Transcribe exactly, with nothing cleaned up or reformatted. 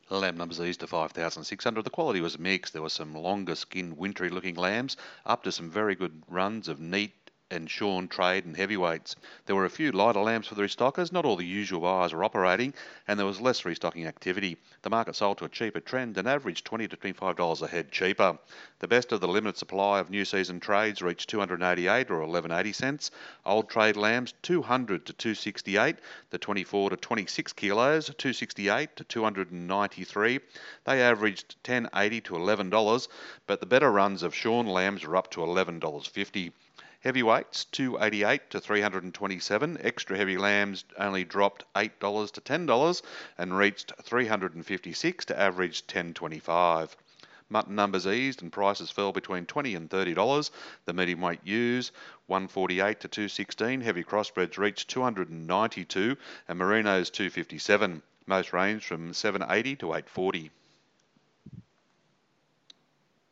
Lamb numbers eased to five thousand six hundred. The quality was mixed. There were some longer skinned, wintry looking lambs, up to some very good runs of neat and shorn trade and heavyweights. There were a few lighter lambs for the restockers. Not all the usual buyers were operating, and there was less restocking activity. The market sold to a cheaper trend and averaged twenty to twenty-five dollars a head cheaper. The best of the limited supply of new season trades reached two hundred eighty-eight or eleven eighty cents. Old trade lambs two hundred to two sixty-eight. The twenty-four to twenty-six kilos two sixty-eight to two ninety-three. They averaged ten eighty to eleven dollars, but the better runs of shorn lambs were up to eleven fifty. Heavyweights two eighty-eight to three twenty-seven. Extra heavy lambs only dropped eight dollars to ten dollars and reached three fifty-six to average ten twenty-five. Mutton numbers eased and prices fell between twenty dollars and thirty dollars. The medium weight ewes one forty-eight to two sixteen. Heavy crossbreds reached two ninety-two and merinos two fifty-seven. Most ranged from seven eighty to eight forty.